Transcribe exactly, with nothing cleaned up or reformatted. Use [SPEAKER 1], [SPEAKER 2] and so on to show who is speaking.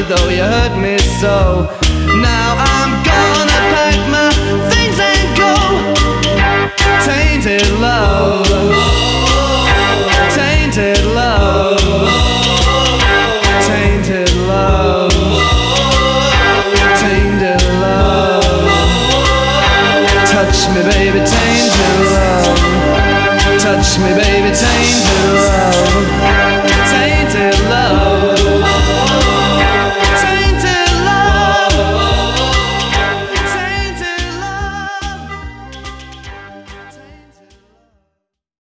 [SPEAKER 1] though you hurt me so. Now I'm gonna pack my things and go. Tainted love, tainted love, tainted love, tainted love. Touch me, baby, tainted love. Touch me, baby, tainted love.